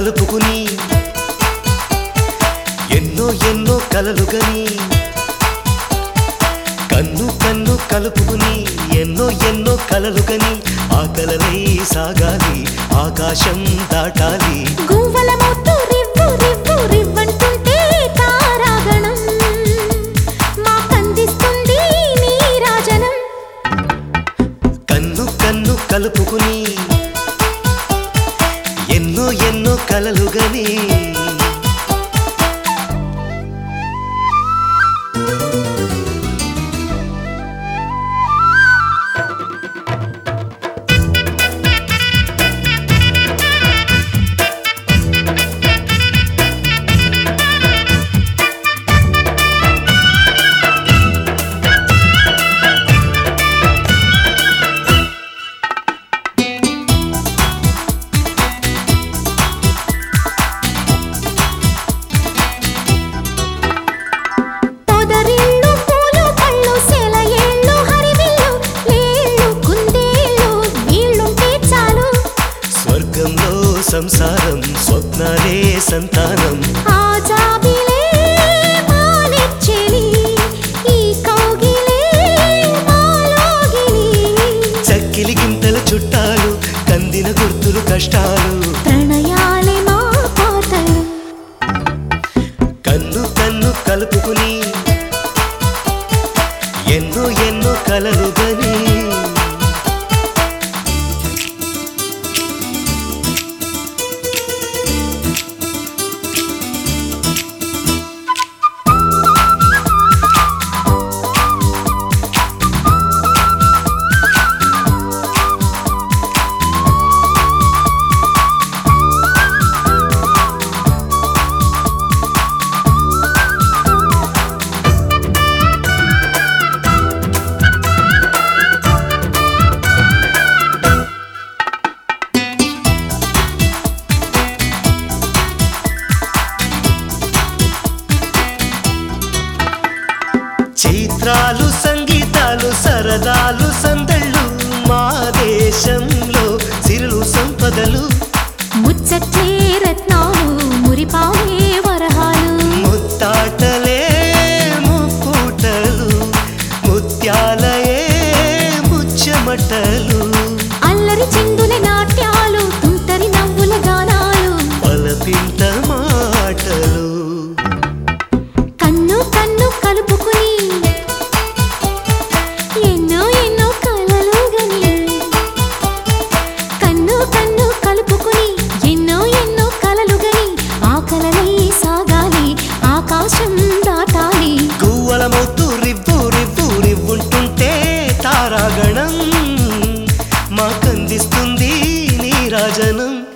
కలుపుకుని ఎన్నో ఎన్నో కలలుగని కన్ను కన్ను కలుపుకుని ఎన్నో ఎన్నో కలలుగని ఆ కలలై సాగాలి ఆకాశం దాటాలి గువ్వల మోతు రివ్వు రివ్వు రివ్వంటుంటే తారాగణం మా కందిస్తుంది నీరాజనం కన్ను కన్ను కలుపుకుని ఎన్నో ఎన్నో కలలుగని సంసారం స్వప్నాలే సంతానం ఆజాబిలే మానెచ్చెలి ఈ కౌగిలే మాలోగిలి చక్కిలి గింతల చుట్టాలు కందిన గుర్తులు కష్టాలు ప్రణయాలే మా పాటలు కన్ను కన్ను కలుపుకుని ఎన్నో ఎన్నో కలలుగని చిత్రాలు సంగీతాలు సరదాలు సందళ్ళు మా దేశంలో సిరులు సంపదలు ముచ్చటే రత్నాలు మురిపాలే వరహాలు ముత్తాటలే ముప్పుటలు ముత్యాలయే ముచ్చమటలు అల్లరి చిందుల నాట్యాలు తుంటరి నవ్వుల గానాలు పలపింత మాటలు కన్ను కన్ను కలుపుకుని ఎన్నో ఎన్నో కలలుగని కన్ను కన్ను కలుపుకుని ఎన్నో ఎన్నో కలలుగని ఆ కలలై సాగాలి ఆకాశం దాటాలి గువ్వల మౌతు రివ్వు రివ్వు రివ్వుంటుంటే తారాగణం మా కందిస్తుంది నీరాజనం